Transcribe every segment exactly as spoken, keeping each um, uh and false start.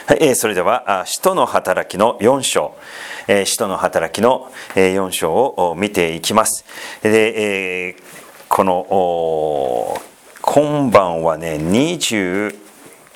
はい、えー、それでは使徒の働きのよん章、えー、使徒の働きのよん章を見ていきます。で、えー、この今晩はねにじゅう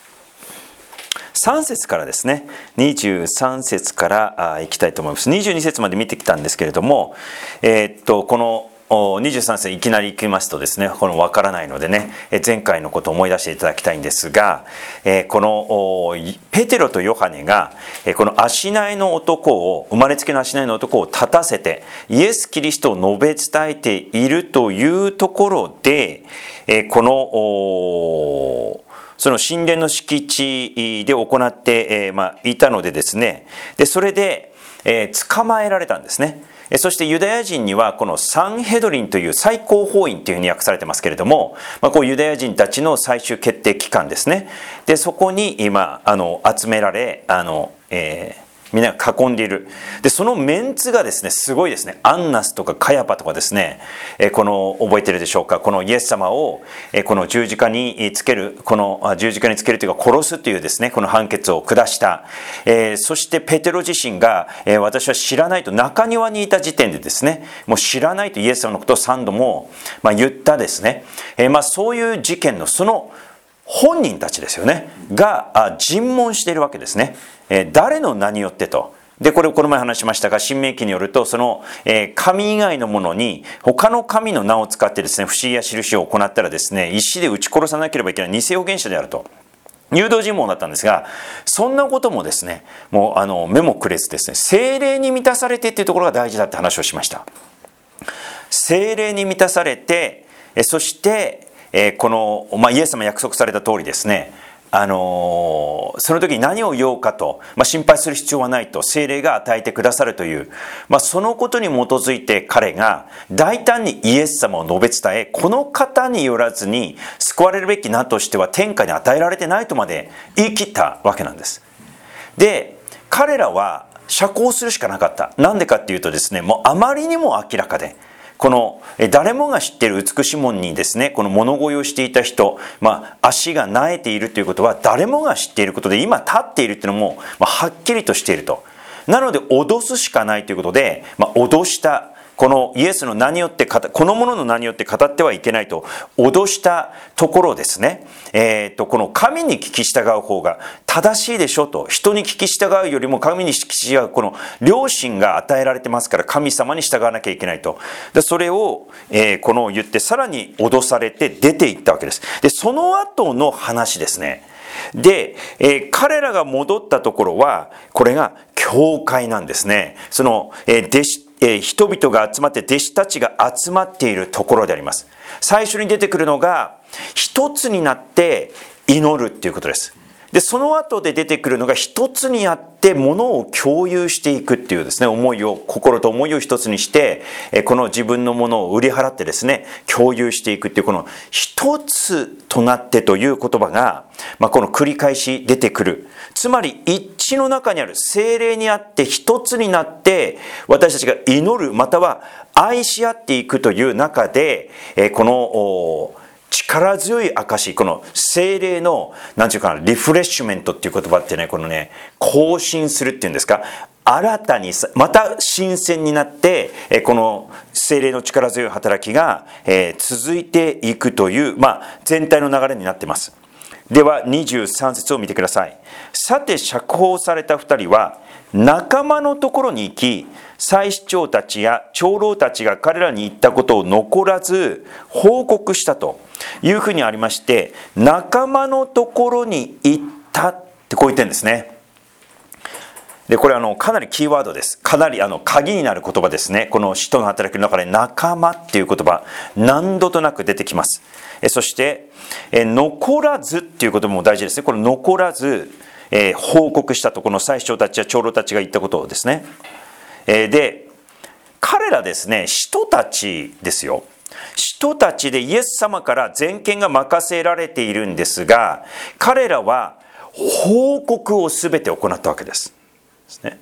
さん節からですね、にじゅうさん節からいきたいと思います。にじゅうに節まで見てきたんですけれども、えー、っとこのにじゅうさん節いきなり行きますとですね、この分からないのでね、前回のことを思い出していただきたいんですが、このペテロとヨハネがこの足内の男を、生まれつきの足内の男を立たせてイエス・キリストを述べ伝えているというところで、このその神殿の敷地で行って、えーまあ、いたのでですね、でそれで、えー、捕まえられたんですね。そしてユダヤ人にはこのサンヘドリンという最高法院というふうに訳されてますけれども、まあ、こうユダヤ人たちの最終決定機関ですね。でそこに今あの集められあの、えーみんなが囲んでいる。でそのメンツがですねすごいですね。アンナスとかカヤパとかですね、えこの覚えてるでしょうか、このイエス様をえこの十字架につける、この十字架につけるというか殺すというですねこの判決を下した、えー、そしてペテロ自身が、えー、私は知らないと、中庭にいた時点でですね、もう知らないとイエス様のことをさんども、まあ、言ったですね、えーまあ、そういう事件のその本人たちですよねが尋問しているわけですね。えー、誰の名によってと。でこれをこの前話しましたが、申命記によるとその、えー、神以外のものに他の神の名を使ってですね不思議や印を行ったらですね、石で撃ち殺さなければいけない偽預言者であると。誘導尋問だったんですが、そんなこともですねもうあの目もくれずですね、聖霊に満たされてっていうところが大事だって話をしました。聖霊に満たされて、そしてえー、この、まあ、イエス様約束された通りですね、あのー、その時に何を言おうかと、まあ、心配する必要はないと、聖霊が与えてくださるという、まあ、そのことに基づいて彼が大胆にイエス様を述べ伝え、この方によらずに救われるべき名としては天下に与えられてないとまで言い切ったわけなんです。で彼らは釈放するしかなかった。なんでかっていうとですね、もうあまりにも明らかで、この誰もが知っている美しい門にですね、この物乞いをしていた人、まあ、足が苗えているということは誰もが知っていることで、今立っているっていうのも、まあ、はっきりとしていると。なので脅すしかないということで、まあ、脅した、このイエスの名によって、このものの名によって語ってはいけないと脅したところですね、えー、とこの神に聞き従う方が正しいでしょと。人に聞き従うよりも神に聞き従う、この良心が与えられてますから神様に従わなきゃいけないと。でそれを、えー、この言ってさらに脅されて出ていったわけです。でその後の話ですね。で、えー、彼らが戻ったところはこれが教会なんですね。その、えー、弟子えー、人々が集まって、弟子たちが集まっているところであります。最初に出てくるのが一つになって祈るっていうことです。でその後で出てくるのが一つになってものを共有していくっていうですね、思いを、心と思いを一つにして、この自分のものを売り払ってですね共有していくっていう、この一つとなってという言葉が、まあ、この繰り返し出てくる。つまり一致の中にある聖霊にあって一つになって私たちが祈る、または愛し合っていくという中で、この力強い証、この聖霊の何ていうかな、リフレッシュメントっていう言葉ってね、このね更新するっていうんですか、新たにまた新鮮になってこの聖霊の力強い働きが続いていくという、まあ、全体の流れになっています。ではにじゅうさん節を見てください。さて釈放された二人は仲間のところに行き、祭司長たちや長老たちが彼らに言ったことを残らず報告したというふうにありまして、仲間のところに行ったってこう言ってるんですね。でこれあのかなりキーワードです。かなりあの鍵になる言葉ですね。この使徒の働きの中で仲間っていう言葉何度となく出てきます。えそしてえ残らずっていうことも大事ですね。この残らず、えー、報告したと、この祭司長たちや長老たちが言ったことをですね。えー、で彼らですね、使徒たちですよ。使徒たちでイエス様から全権が任せられているんですが、彼らは報告をすべて行ったわけです。ですね。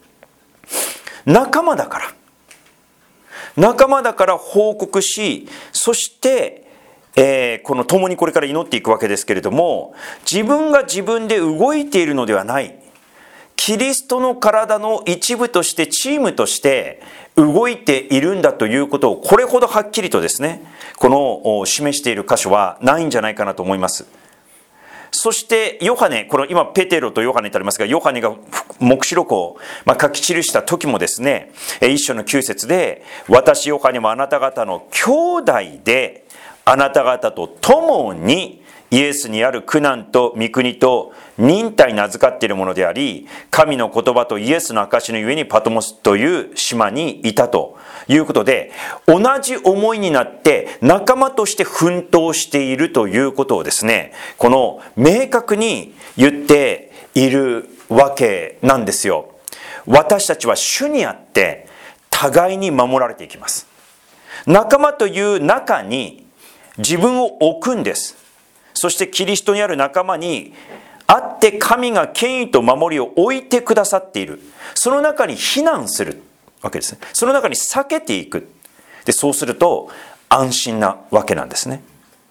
仲間だから仲間だから報告し、そしてえー、この共にこれから祈っていくわけですけれども、自分が自分で動いているのではない、キリストの体の一部としてチームとして動いているんだということをこれほどはっきりとですね、この示している箇所はないんじゃないかなと思います。そしてヨハネ、この今ペテロとヨハネとありますが、ヨハネが黙示録をまあ書き記した時もですね、一章のきゅう節で、私ヨハネもあなた方の兄弟であなた方と共にイエスにある苦難と御国と忍耐に預かっているものであり、神の言葉とイエスの証のゆえにパトモスという島にいたということで、同じ思いになって仲間として奮闘しているということをですね、この明確に言っているわけなんですよ。私たちは主にあって互いに守られていきます。仲間という中に自分を置くんです。そしてキリストにある仲間にあって神が権威と守りを置いてくださっている。その中に避難するわけですね。その中に避けていく。で、そうすると安心なわけなんですね。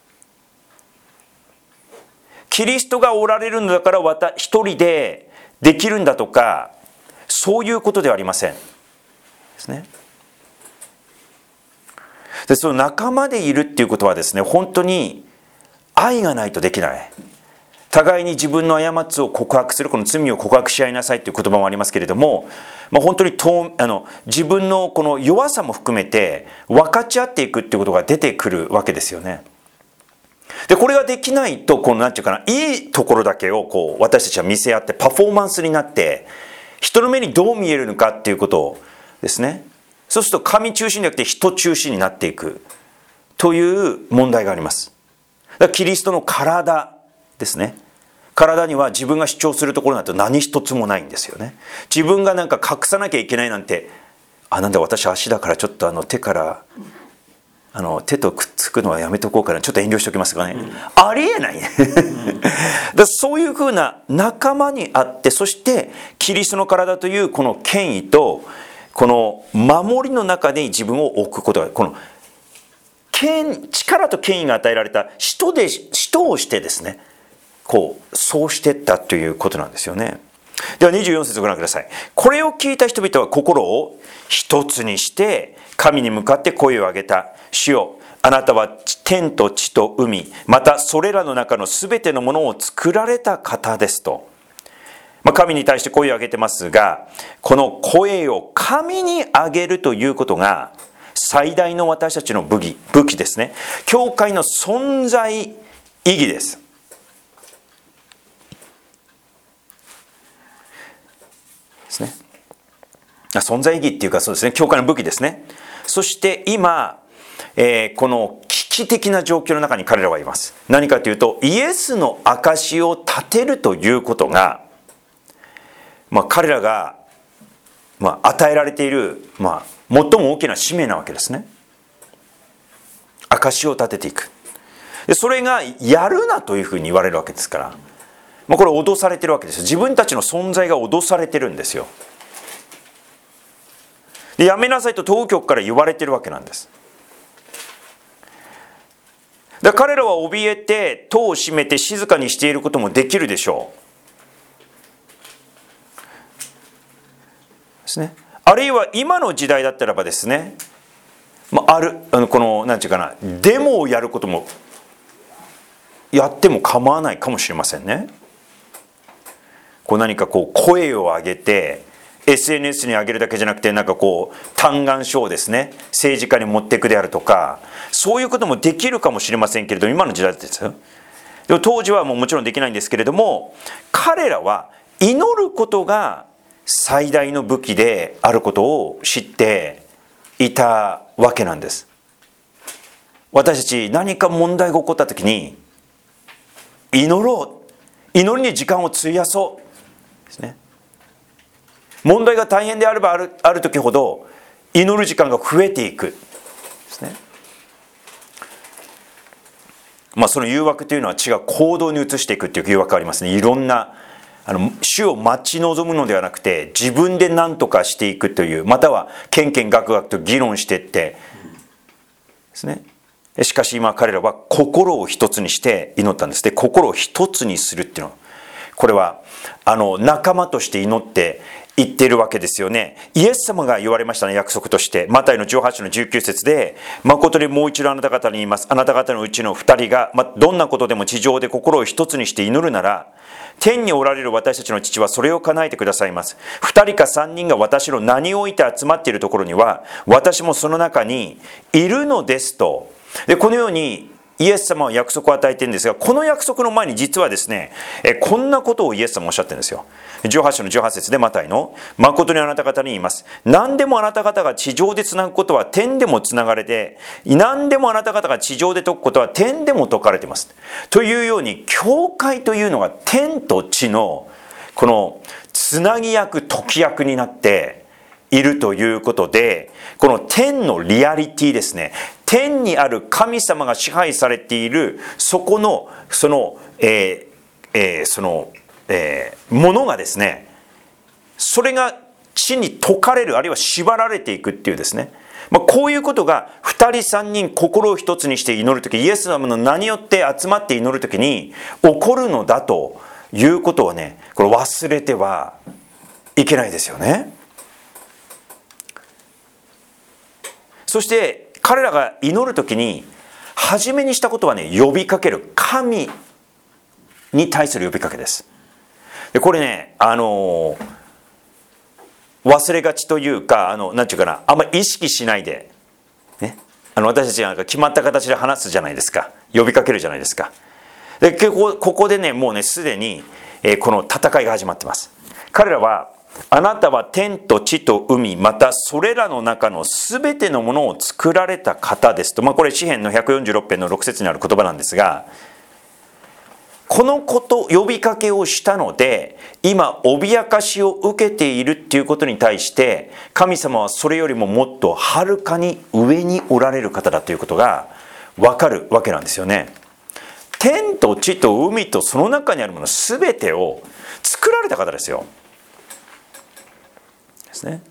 キリストがおられるのだから私一人でできるんだとか、そういうことではありません。ですね。で、その仲間でいるっていうことはですね、本当に愛がないとできない。互いに自分の過ちを告白する、この罪を告白し合いなさいという言葉もありますけれども、まあ、本当にとあの自分のこの弱さも含めて分かち合っていくっていうことが出てくるわけですよね。で、これができないと、このなんていうかな、いいところだけをこう私たちは見せ合ってパフォーマンスになって、人の目にどう見えるのかっていうことをですね、そうすると神中心じゃなくて人中心になっていくという問題があります。だからキリストの体ですね。体には自分が主張するところなんて何一つもないんですよね。自分がなんか隠さなきゃいけないなんて、あ、なんだ私足だからちょっとあの手からあの手とくっつくのはやめとこうかな、ちょっと遠慮しておきますがね、うん、ありえないだそういうふうな仲間にあって、そしてキリストの体というこの権威とこの守りの中に自分を置くことが、この力と権威が与えられた人で人をしてですね、こうそうしていったということなんですよね。ではにじゅうよん節をご覧ください。これを聞いた人々は心を一つにして神に向かって声を上げた。主よ、あなたは天と地と海、またそれらの中のすべてのものを作られた方ですと。まあ、神に対して声を上げてますが、この声を神に上げるということが最大の私たちの武器、武器ですね。教会の存在意義です。ですね。存在意義っていうか、そうですね、教会の武器ですね。そして今、えー、この危機的な状況の中に彼らはいます。何かというと、イエスの証を立てるということが、まあ、彼らが、まあ、与えられている、まあ、最も大きな使命なわけですね。証を立てていく。でそれがやるなというふうに言われるわけですから、まあ、これ脅されてるわけです。自分たちの存在が脅されてるんですよ。でやめなさいと当局から言われてるわけなんです。だから彼らは怯えて戸を閉めて静かにしていることもできるでしょう。ですね。あるいは今の時代だったらばですね、まあ、あるあのこの何て言うかな、デモをやることもやっても構わないかもしれませんね。こう何かこう声を上げて エスエヌエス に上げるだけじゃなくて、なんかこう嘆願書をですね政治家に持っていくであるとか、そういうこともできるかもしれませんけれども、今の時代ですよ。でも当時はもうもちろんできないんですけれども、彼らは祈ることが最大の武器であることを知っていたわけなんです。私たち何か問題が起こった時に祈ろう、祈りに時間を費やそうですね。問題が大変であればある、ある時ほど祈る時間が増えていくですね。まあその誘惑というのは違う行動に移していくっていう誘惑がありますね。いろんなあの主を待ち望むのではなくて、自分で何とかしていくという、またはけんけんがくがくと議論していってですね、 しかし今彼らは心を一つにして祈ったんです。で、心を一つにするっていうのは、これはあの仲間として祈って言っているわけですよね。イエス様が言われましたね、約束として。マタイのじゅうはちのじゅうきゅう節で、誠にもう一度あなた方に言います。あなた方のうちの二人が、ま、どんなことでも地上で心を一つにして祈るなら、天におられる私たちの父はそれを叶えてくださいます。二人か三人が私の名において集まっているところには、私もその中にいるのですと。で、このようにイエス様は約束を与えているんですが、この約束の前に実はですね、えこんなことをイエス様おっしゃってるんですよ。じゅうはち章のじゅうはち節でマタイの、誠にあなた方に言います。何でもあなた方が地上でつなぐことは天でもつながれて、何でもあなた方が地上で解くことは天でも解かれています。というように、教会というのが天と地のこのつなぎ役、解き役になっているということで、この天のリアリティですね。天にある神様が支配されている、そこの、その、えーえー、その、えー、ものがですね、それが地に解かれる、あるいは縛られていくっていうですね、まあ、こういうことが二人三人心を一つにして祈るとき、イエス様の名によって集まって祈るときに起こるのだということをね、これ忘れてはいけないですよね。そして彼らが祈るときに初めにしたことはね、呼びかける神に対する呼びかけです。でこれね、あのー、忘れがちというか、あのなんていうかな、あんまり意識しないで、ね、あの私たちなんか決まった形で話すじゃないですか、呼びかけるじゃないですか。でここ、ここでね、もうねすでに、えー、この戦いが始まってます。彼らは、あなたは天と地と海、またそれらの中のすべてのものを作られた方ですと、まあ、これ詩編のひゃくよんじゅうろく編のろく節にある言葉なんですが、このこと呼びかけをしたので今脅かしを受けているっていうことに対して神様はそれよりももっとはるかに上におられる方だということが分かるわけなんですよね。天と地と海とその中にあるものすべてを作られた方ですよ。ですね。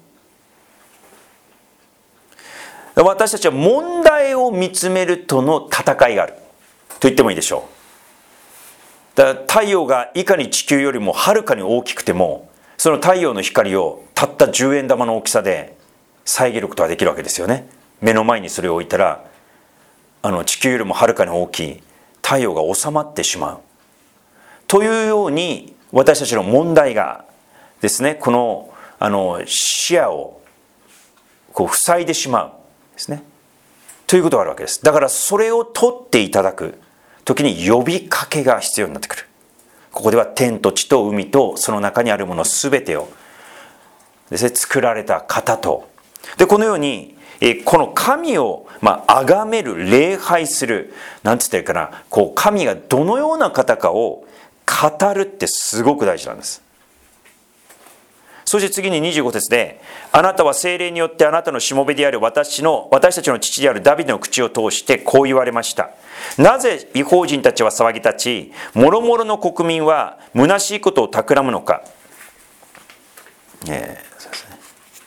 私たちは問題を見つめるとの戦いがあると言ってもいいでしょう。だから太陽がいかに地球よりもはるかに大きくても、その太陽の光をたったじゅうえん玉の大きさで遮ることができるわけですよね。目の前にそれを置いたら、あの地球よりもはるかに大きい太陽が収まってしまうというように、私たちの問題がですね、このあの視野をこう塞いでしまうですね、ということがあるわけです。だからそれを取っていただく時に呼びかけが必要になってくる。ここでは天と地と海とその中にあるものすべてをですね、作られた方と、でこのようにえこの神をまあ崇める、礼拝する、なんつってるかな、こう神がどのような方かを語るってすごく大事なんです。そして次ににじゅうご節で、あなたは聖霊によってあなたのしもべである私の私たちの父であるダビデの口を通してこう言われました。なぜ異邦人たちは騒ぎ立ち、もろもろの国民は虚しいことを企むのか。えーそうですね、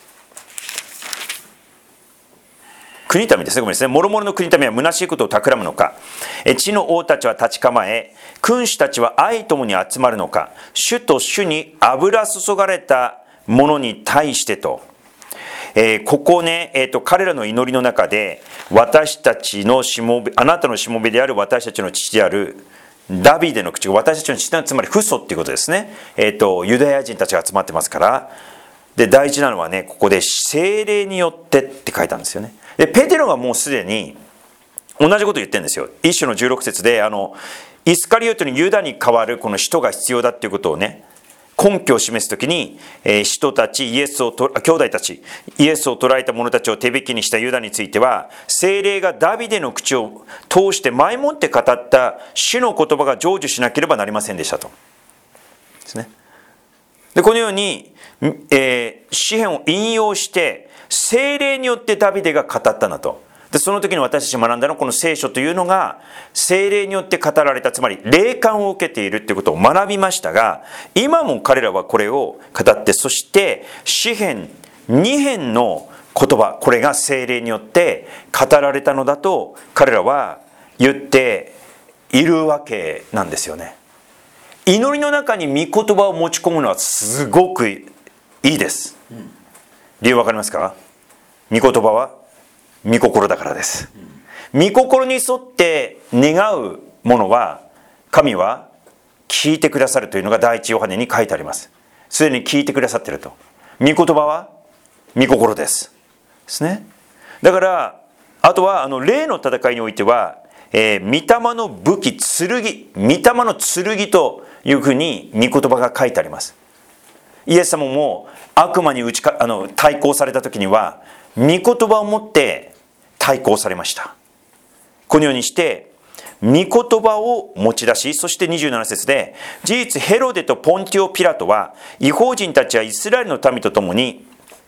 国民ですね、ごめんなさい。もろもろの国民は虚しいことを企むのか。地の王たちは立ち構え、君主たちは愛ともに集まるのか。主と主に油注がれたものに対してと、えー、ここね、えーと、彼らの祈りの中で、私たちのしもべ、あなたのしもべである私たちの父であるダビデの口、私たちの父の、つまり父祖っていうことですね。えーと、ユダヤ人たちが集まってますから、で大事なのはね、ここで聖霊によってって書いたんですよね。でペテロがもうすでに同じことを言ってるんですよ。一章のじゅうろく節で、あのイスカリオテにユダに代わるこの使徒が必要だっていうことをね、根拠を示すときに、えー、使徒たち、イエスをと兄弟たち、イエスを捕らえた者たちを手引きにしたユダについては、聖霊がダビデの口を通して前もって語った主の言葉が成就しなければなりませんでしたと。ですね。でこのように、えー、詩篇を引用して聖霊によってダビデが語ったんだと。でその時に私たち学んだのは、この聖書というのが聖霊によって語られた、つまり霊感を受けているということを学びましたが、今も彼らはこれを語って、そして詩篇に編の言葉、これが聖霊によって語られたのだと彼らは言っているわけなんですよね。祈りの中に御言葉を持ち込むのはすごくいいです。理由わかりますか？御言葉は御心だからです。御心に沿って願うものは神は聞いてくださるというのが第一ヨハネに書いてあります。すでに聞いてくださっていると。御言葉は御心ですですね。だからあとはあの霊の戦いにおいては、えー、御霊の武器剣、御霊の剣というふうに御言葉が書いてあります。イエス様も悪魔に打ちかあの対抗された時には御言葉を持って対抗されました。このようにして御言葉を持ち出し、そしてにじゅうなな節で、事実ヘロデとポンティオ・ピラトは異邦人たちはイスラエルの民と共に、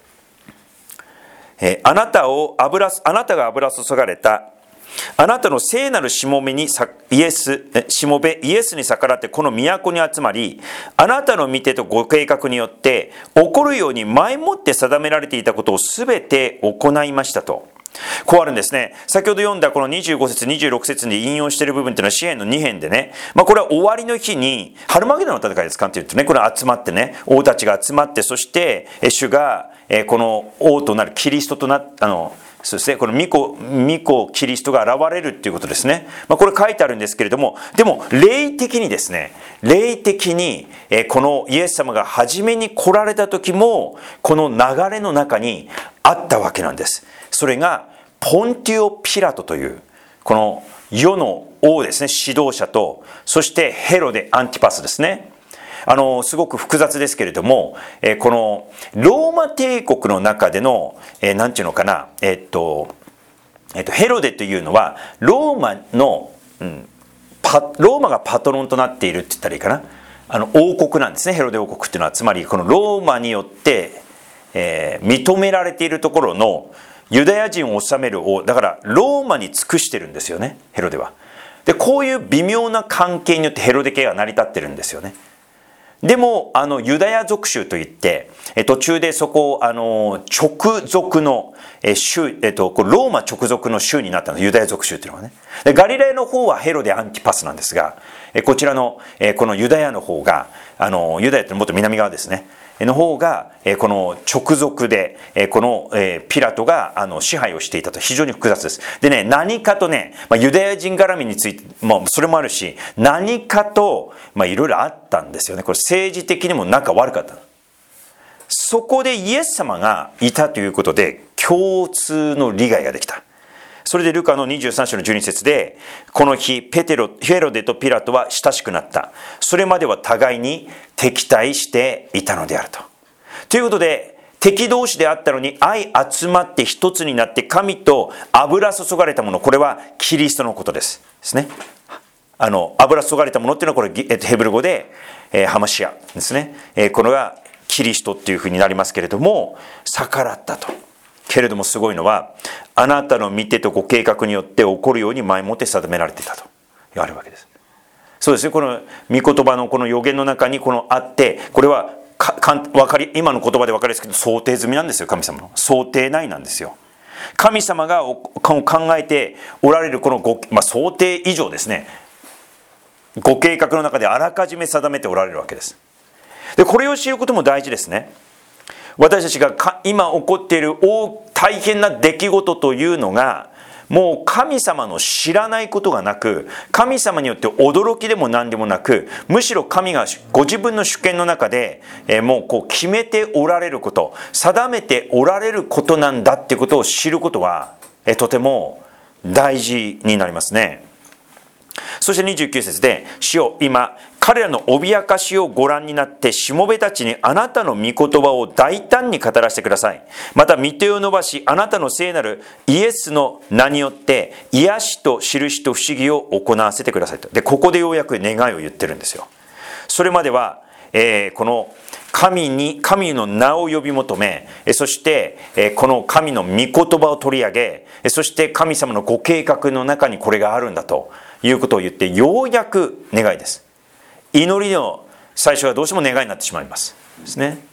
えー、あなたを油あなたが油注がれたあなたの聖なるしもべにイエスしもべイエスに逆らってこの都に集まり、あなたの御手とご計画によって起こるように前もって定められていたことをすべて行いましたと。こうあるんですね。先ほど読んだこのにじゅうご節にじゅうろく節に引用している部分というのは詩編のに編でね、まあ、これは終わりの日にハルマゲドンの戦いですかっていうとね、これ集まってね、王たちが集まって、そして主がこの王となるキリストとなったのそうですね、この御子、御子キリストが現れるっていうことですね。まあ、これ書いてあるんですけれども、でも霊的にですね、霊的にこのイエス様が初めに来られた時もこの流れの中にあったわけなんです。それがポンティオ・ピラトというこの世の王ですね、指導者と、そしてヘロデ・アンティパスですね。あのすごく複雑ですけれども、えー、このローマ帝国の中での、えー、なんていうのかな、えーっとえー、っとヘロデというのはローマの、うん、パローマがパトロンとなっているって言ったらいいかな、あの王国なんですね。ヘロデ王国っていうのはつまりこのローマによって、えー、認められているところのユダヤ人を治める王だから、ローマに尽くしてるんですよね、ヘロデは。でこういう微妙な関係によってヘロデ家が成り立ってるんですよね。でもあのユダヤ属州といって途中でそこをあの直属の州、えっと、ローマ直属の州になったの、ユダヤ属州というのはね。でガリラヤの方はヘロデ・アンティパスなんですが、こちらのこのユダヤの方が、あのユダヤってもっと南側ですねの方がこの直属でこのピラトがあの支配をしていたと。非常に複雑です。でね、何かとね、まあ、ユダヤ人絡みについて、まあ、それもあるし、何かとまあいろいろあったんですよね。これ政治的にも仲悪かった。そこでイエス様がいたということで共通の利害ができた。それでルカのにじゅうさん章のじゅうに節で、この日ペテロヘロデとピラトは親しくなった。それまでは互いに敵対していたのであると。ということで敵同士であったのに相集まって一つになって神と油注がれたもの、これはキリストのことですですね。あの油注がれたものっていうのはこれヘブル語で、えー、ハマシアですね、えー、これがキリストっていうふうになりますけれども、逆らったと。けれどもすごいのは、あなたの御手とご計画によって起こるように前もって定められていたと言われるわけです。そうですね、この御言葉のこの予言の中にこのあって、これはかか分かり今の言葉で分かりですけど想定済みなんですよ。神様の想定内なんですよ。神様が考えておられるこのご、まあ、想定以上ですね、ご計画の中であらかじめ定めておられるわけです。でこれを知ることも大事ですね。私たちが今起こっている大大変な出来事というのが、もう神様の知らないことがなく、神様によって驚きでも何でもなく、むしろ神がご自分の主権の中で、えー、もうこう決めておられること、定めておられることなんだっていうことを知ることは、えー、とても大事になりますね。そしてにじゅうきゅう節で、主よ今彼らの脅かしをご覧になってしもべたちにあなたの御言葉を大胆に語らせてください。また御手を伸ばし、あなたの聖なるイエスの名によって癒しと印と不思議を行わせてくださいと。でここでようやく願いを言ってるんですよ。それまでは、えー、この神に神の名を呼び求め、そしてこの神の御言葉を取り上げ、そして神様のご計画の中にこれがあるんだということを言って、ようやく願いです。祈りの最初はどうしても願いになってしまいますですね。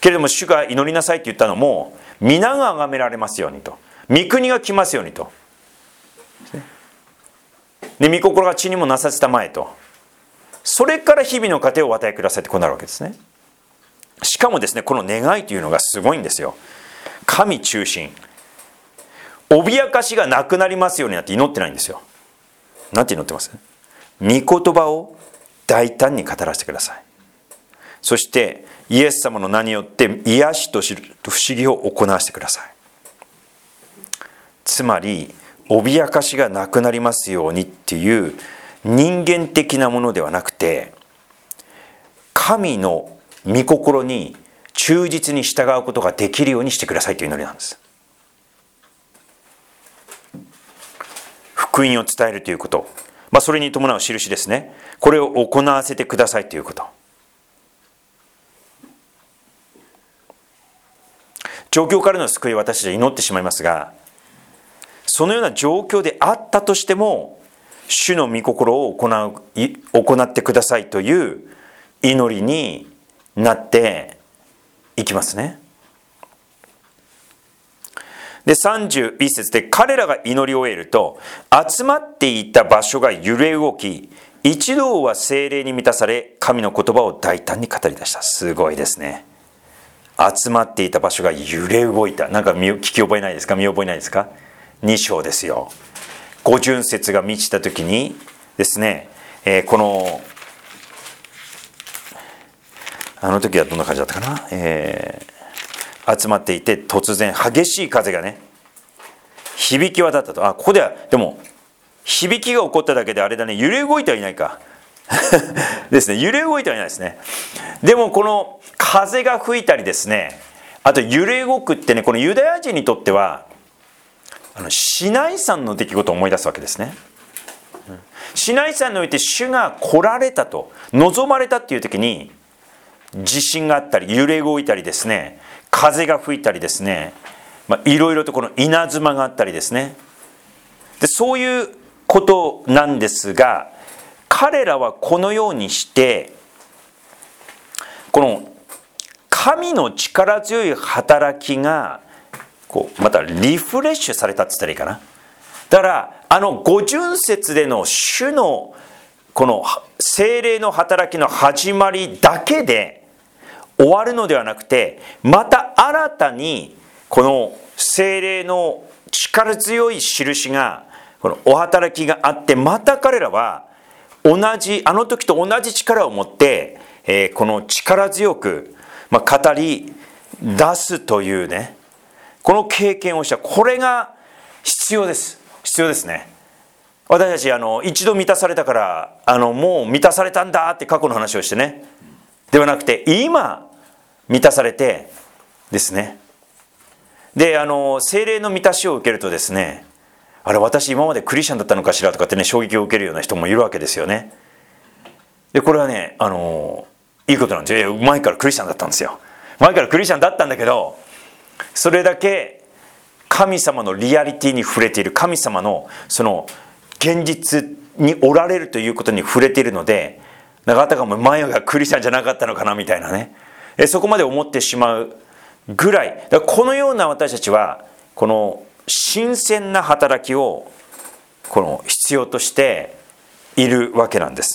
けれども主が祈りなさいって言ったのも、皆が崇められますようにと、御国が来ますようにと、で御心が地にもなさせたまえと、それから日々の糧をお与えくださいってこうなるわけですね。しかもですね、この願いというのがすごいんですよ。神中心、脅かしがなくなりますようになって祈ってないんですよ。なんて祈ってます？御言葉を大胆に語らせてください。そしてイエス様の名によって癒しと不思議を行わせてください。つまり脅かしがなくなりますようにっていう人間的なものではなくて、神の御心に忠実に従うことができるようにしてくださいという祈りなんです。福音を伝えるということ、まあ、それに伴う印ですね。これを行わせてくださいということ。状況からの救いを私たちは祈ってしまいますが、そのような状況であったとしても、主の御心を行う、行ってくださいという祈りになっていきますね。でさんじゅういち節で、彼らが祈り終えると集まっていた場所が揺れ動き、一同は聖霊に満たされ、神の言葉を大胆に語り出した。すごいですね。集まっていた場所が揺れ動いた。なんか聞き覚えないですか？見覚えないですか？に章ですよ。五巡節が満ちた時にですね、えー、このあの時はどんな感じだったかな、えー、集まっていて突然激しい風がね、響き渡ったと。あ、ここではでも響きが起こっただけであれだね、揺れ動いてはいないかですね、揺れ動いてはいないですね。でもこの風が吹いたりですね、あと揺れ動くってね、このユダヤ人にとってはあのシナイ山の出来事を思い出すわけですね。シナイ山において主が来られたと、望まれたっていう時に地震があったり揺れ動いたりですね、風が吹いたりですね、まあ、いろいろとこの稲妻があったりですね、でそういうことなんですが、彼らはこのようにしてこの神の力強い働きがこうまたリフレッシュされたって言ったらいいかな。だからあの五巡節での主のこの聖霊の働きの始まりだけで終わるのではなくて、また新たにこの聖霊の力強い印が、このお働きがあって、また彼らは同じあの時と同じ力を持って、えー、この力強く、まあ、語り出すというね、この経験をした。これが必要です必要ですね。私たちあの一度満たされたからあのもう満たされたんだって過去の話をしてね、ではなくて今満たされてですね、であの聖霊の満たしを受けるとですね、あれ私今までクリスチャンだったのかしらとかってね、衝撃を受けるような人もいるわけですよね。でこれはね、あのいいことなんですよ。前からクリスチャンだったんですよ。前からクリスチャンだったんだけど、それだけ神様のリアリティに触れている、神様のその現実におられるということに触れているので、なんかあたかも前がクリスチャンじゃなかったのかなみたいなね、えそこまで思ってしまうぐらい。だからこのような私たちはこの新鮮な働きをこの必要としているわけなんです。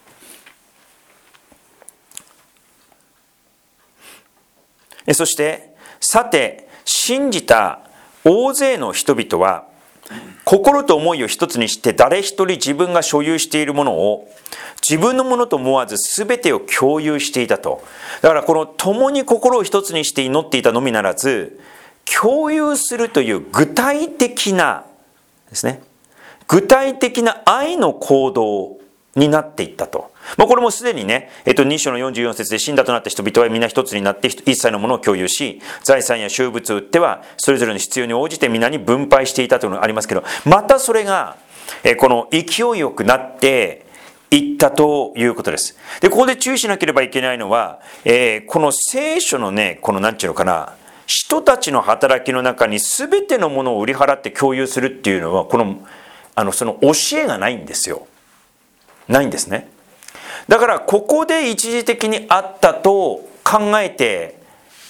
そしてさて信じた大勢の人々は心と思いを一つにして、誰一人自分が所有しているものを自分のものと思わず全てを共有していたと。だからこの共に心を一つにして祈っていたのみならず、共有するという具体的なですね、具体的な愛の行動になっていったと。まあ、これもすでにね、えっと、に章のよんじゅうよん節で、死んだとなった人々は皆一つになって一切のものを共有し、財産や収物を売ってはそれぞれの必要に応じて皆に分配していたというのがありますけど、またそれがえこの勢いよくなっていったということです。でここで注意しなければいけないのは、えー、この聖書のね、このなんていうのかな、人たちの働きの中に全てのものを売り払って共有するっていうのは、このあのその教えがないんですよ。ないんですね。だからここで一時的にあったと考えて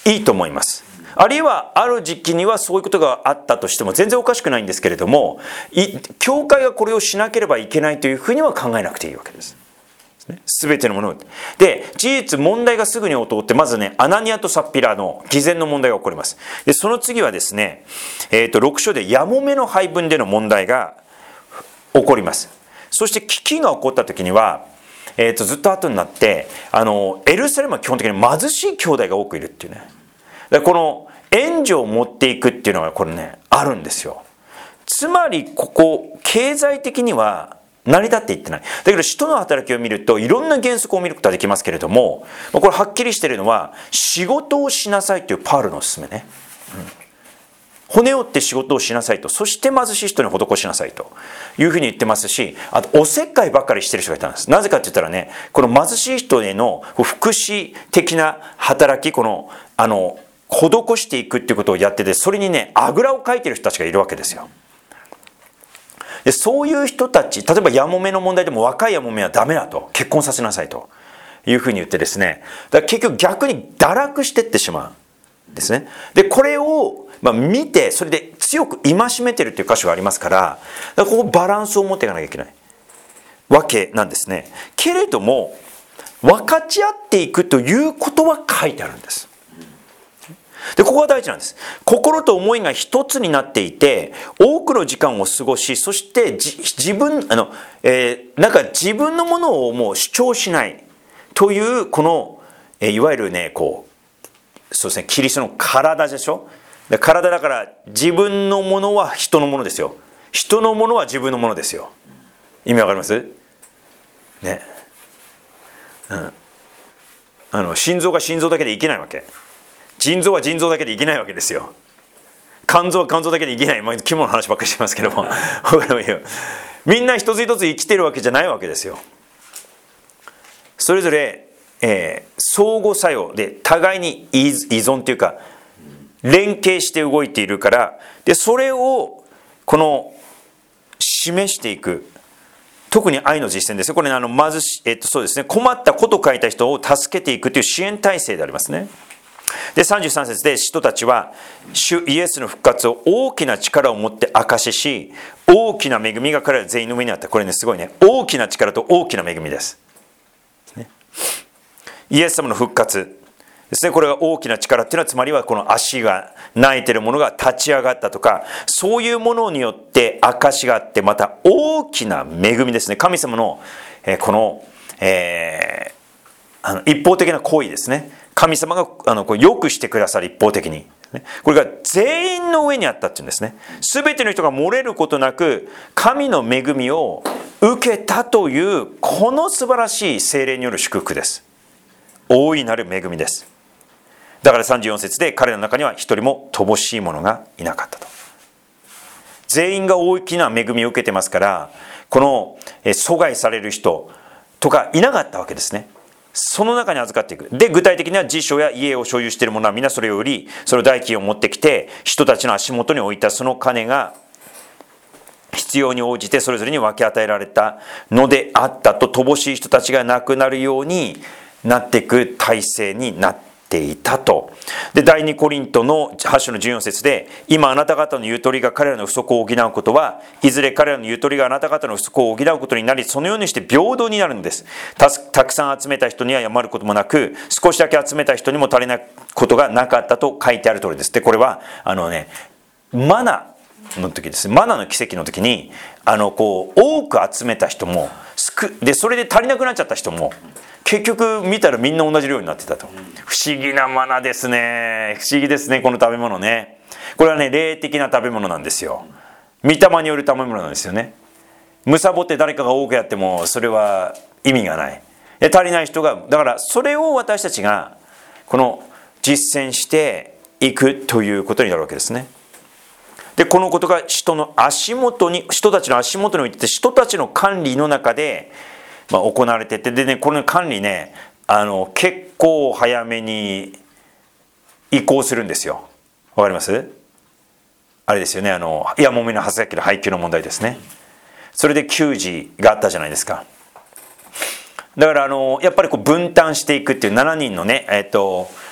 いいと思います。あるいはある時期にはそういうことがあったとしても全然おかしくないんですけれども、教会がこれをしなければいけないというふうには考えなくていいわけです。すべてのもので、事実問題がすぐに起こって、まずね、アナニアとサッピラの偽善の問題が起こります。でその次はですね、えー、とろく章でやもめの配分での問題が起こります。そして危機が起こった時には、えー、とずっと後になってあのエルサレムは基本的に貧しい兄弟が多くいるっていうね。でこの援助を持っていくっていうのがこれねあるんですよ。つまりここ経済的には成り立っていってない。だけど使徒の働きを見るといろんな原則を見ることができますけれども、これはっきりしているのは仕事をしなさいというパウロの勧めね、うん、骨折って仕事をしなさいと、そして貧しい人に施しなさいというふうに言ってますし、あとおせっかいばっかりしてる人がいたんです。なぜかって言ったらね、この貧しい人への福祉的な働き、このあの施していくっていうことをやってて、それにねあぐらをかいてる人たちがいるわけですよ。でそういう人たち、例えばやもめの問題でも若いやもめはダメだと、結婚させなさいというふうに言ってですね、だから結局逆に堕落してってしまうんですね。でこれをまあ見て、それで強く戒めてるっていう箇所がありますから、だからここバランスを持っていかなきゃいけないわけなんですね。けれども分かち合っていくということは書いてあるんです。でここが大事なんです。心と思いが一つになっていて、多くの時間を過ごし、そして自分あの、えー、なんか自分のものをもう主張しないというこの、えー、いわゆるねこうそうですね、キリストの体でしょ。で体だから自分のものは人のものですよ。人のものは自分のものですよ。意味わかりますね。うん、あの心臓が心臓だけでいけないわけ。腎臓は腎臓だけでいけないわけですよ。肝臓は肝臓だけでいけない。まあ、肝の話ばっかりしてますけどもみんな一つ一つ生きてるわけじゃないわけですよ。それぞれ、えー、相互作用で互いに依存というか連携して動いているから、でそれをこの示していく、特に愛の実践ですね。これ、ね、あの貧し、えっとそうですね、困ったことを書いた人を助けていくという支援体制でありますね。でさんじゅうさん節で使徒たちは主イエスの復活を大きな力を持って証しし、大きな恵みが彼ら全員の上にあった。これねすごいね、大きな力と大きな恵みです、ね、イエス様の復活ですね。これが大きな力っていうのは、つまりはこの足が泣いてるものが立ち上がったとか、そういうものによって証しがあって、また大きな恵みですね。神様の、えー、この、えー、あの一方的な行為ですね。神様があのこう良くしてくださる一方的に、これが全員の上にあったっていうんですね。全ての人が漏れることなく神の恵みを受けたという、この素晴らしい聖霊による祝福です。大いなる恵みです。だからさんじゅうよん節で彼らの中には一人も乏しい者がいなかったと。全員が大きな恵みを受けてますから、この阻害される人とかいなかったわけですね。その中に預かっていく。で具体的には辞書や家を所有している者は皆それを売り、その代金を持ってきて人たちの足元に置いた。その金が必要に応じてそれぞれに分け与えられたのであったと、乏しい人たちがなくなるようになっていく体制になっていたと。で第二コリントのはち章のじゅうよん節で、今あなた方のゆとりが彼らの不足を補うことは、いずれ彼らのゆとりがあなた方の不足を補うことになり、そのようにして平等になるんです。 た, たくさん集めた人には余ることもなく、少しだけ集めた人にも足りないことがなかったと書いてある通りです。でこれはあのねマナの時です。マナの奇跡の時にあのこう多く集めた人もで、それで足りなくなっちゃった人も結局見たらみんな同じ量になってたと。不思議なマナですね。不思議ですね、この食べ物ね。これはね霊的な食べ物なんですよ。御霊による食べ物なんですよね。むさぼって誰かが多くやってもそれは意味がない。で足りない人が、だからそれを私たちがこの実践していくということになるわけですね。でこのことが人の足元に、人たちの足元に置いてて、人たちの管理の中でまあ、行われてて、でねこの管理ねあの結構早めに移行するんですよ。わかります？あれですよね、あのやもめのさっきの配給の問題ですね。それで給仕があったじゃないですか。だからあのやっぱりこう分担していくっていう、しちにんのね、えっと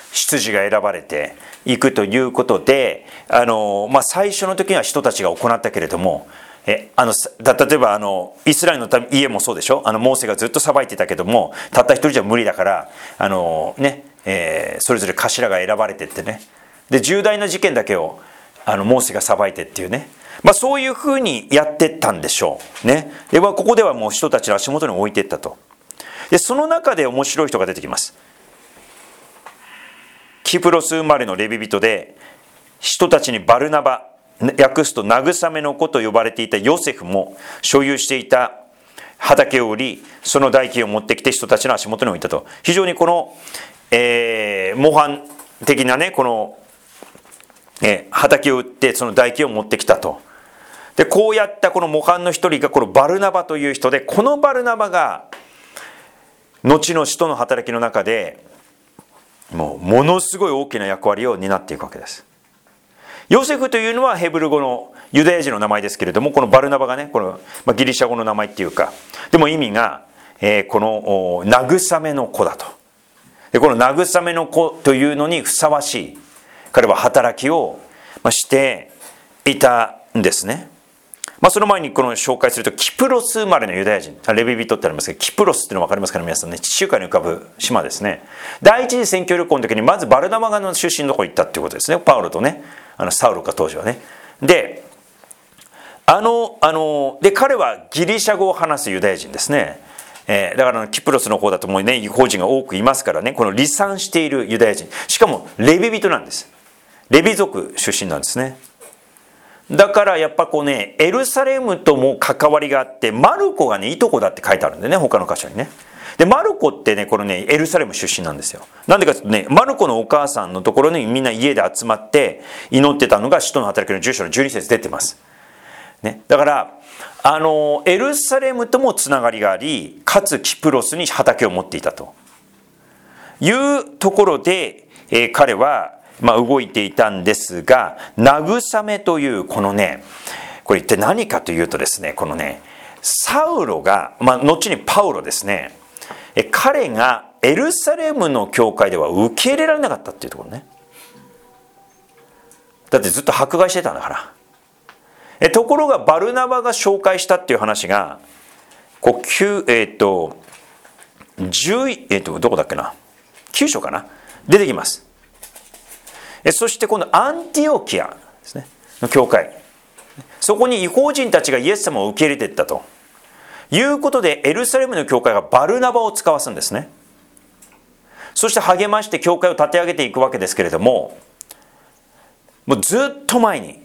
執事が選ばれていくということで、あの、まあ、最初の時には人たちが行ったけれども、えあのだ例えばあのイスラエルのため家もそうでしょ。あのモーセがずっと裁いてたけども、たった一人じゃ無理だから、あの、ねえー、それぞれ頭が選ばれてってね、で重大な事件だけをあのモーセが裁いてっていうね、まあ、そういうふうにやってったんでしょうね。で、まあ、ここではもう人たちの足元に置いていったと。でその中で面白い人が出てきます。キプロス生まれのレビ人で、人たちにバルナバ、訳すと慰めの子と呼ばれていたヨセフも所有していた畑を売り、その代金を持ってきて人たちの足元に置いたと。非常にこの、えー、模範的なね、この、えー、畑を売ってその代金を持ってきたと。でこうやったこの模範の一人がこのバルナバという人で、このバルナバが後の使徒の働きの中でもうものすごい大きな役割を担っていくわけです。ヨセフというのはヘブル語のユダヤ人の名前ですけれども、このバルナバがね、この、まあ、ギリシャ語の名前っていうか、でも意味が、えー、この慰めの子だと。でこの慰めの子というのにふさわしい彼は働きをしていたんですね。まあ、その前にこの紹介すると、キプロス生まれのユダヤ人、レビ人ってありますけど、キプロスっていうの分かりますかね、皆さんね。地中海に浮かぶ島ですね。第一次宣教旅行の時にまずバルナバがの出身のところに行ったっていうことですね。パウロとね、あのサウロか当時はね。であのあので彼はギリシャ語を話すユダヤ人ですね。えー、だからキプロスの方だともうね、違法人が多くいますからね、この離散しているユダヤ人、しかもレビ人なんです。レビ族出身なんですね。だからやっぱこうね、エルサレムとも関わりがあって、マルコがねいとこだって書いてあるんでね、他の箇所にね。でマルコってね、このねエルサレム出身なんですよ。なんでかというとね、マルコのお母さんのところにみんな家で集まって祈ってたのが使徒の働きのじゅう章のじゅうに節出てます、ね、だからあのエルサレムともつながりがあり、かつキプロスに畑を持っていたというところで、えー、彼はまあ動いていたんですが、慰めというこのね、これ一体何かというとですね、このねサウロが、まあ、後にパウロですね、彼がエルサレムの教会では受け入れられなかったっていうところね。だってずっと迫害してたんだから。えところがバルナバが紹介したっていう話がこうきゅうえっ、ー、とじゅうえっ、ー、とどこだっけな、きゅう章かな、出てきます。えそしてこのアンティオキアですねの教会、そこに異邦人たちがイエス様を受け入れていったということで、エルサレムの教会がバルナバを使わすんですね。そして励まして教会を立て上げていくわけですけれども、もうずっと前に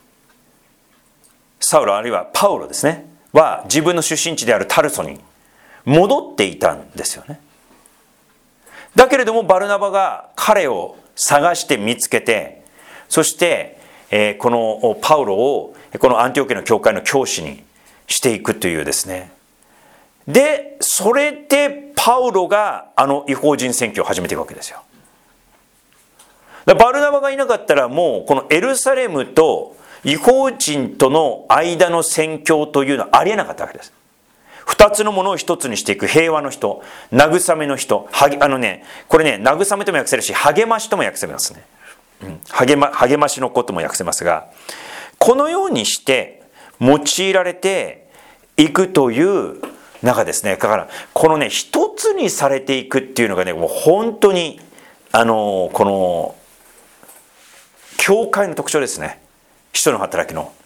サウロあるいはパウロですねは自分の出身地であるタルソに戻っていたんですよね。だけれどもバルナバが彼を探して見つけて、そして、えー、このパウロをこのアンティオキアの教会の教師にしていくというですね。でそれでパウロがあの異邦人宣教を始めていくわけですよ。だバルナバがいなかったら、もうこのエルサレムと異邦人との間の宣教というのはありえなかったわけです。二つのものを一つにしていく平和の人、慰めの人、はあのねこれね慰めとも訳せるし励ましとも訳せますね、うん、励ま励ましのことも訳せますが、このようにして用いられていくという中ですね。だからこのね一つにされていくっていうのがね、もう本当にあのこの教会の特徴ですね。使徒の働きの。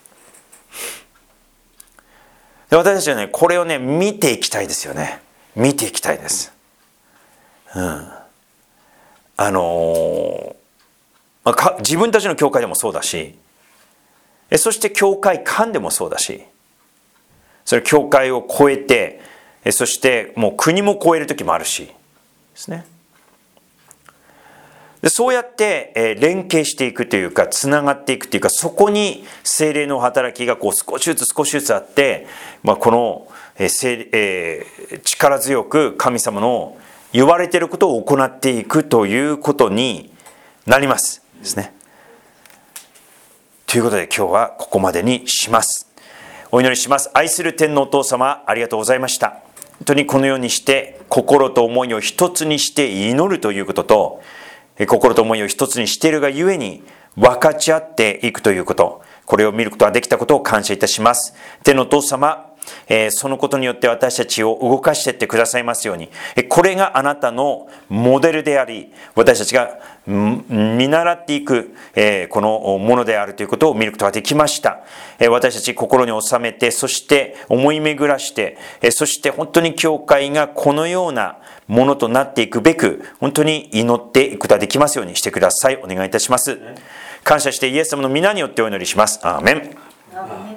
で私たちはねこれをね見ていきたいですよね。見ていきたいです。うん。あのー、か自分たちの教会でもそうだし、そして教会間でもそうだし、それ教会を超えて、そしてもう国も超える時もあるしですね。でそうやって連携していくというか、つながっていくというか、そこに聖霊の働きがこう少しずつ少しずつあって、まあ、この、えーえー、力強く神様の言われていることを行っていくということになりますですね。ということで今日はここまでにします。お祈りします。愛する天のお父様、ありがとうございました。本当にこのようにして心と思いを一つにして祈るということと、 心と思いを一つにしているがゆえに分かち合っていくということ、これを見ることができたことを感謝いたします。天のお父様、えー、そのことによって私たちを動かしていってくださいますように、これがあなたのモデルであり、私たちが見習っていく、えー、このものであるということを見ることができました。えー、私たち心に収めて、そして思い巡らして、えー、そして本当に教会がこのようなものとなっていくべく、本当に祈っていくことができますようにしてください。お願いいたします。感謝してイエス様の皆によってお祈りします。アーメン。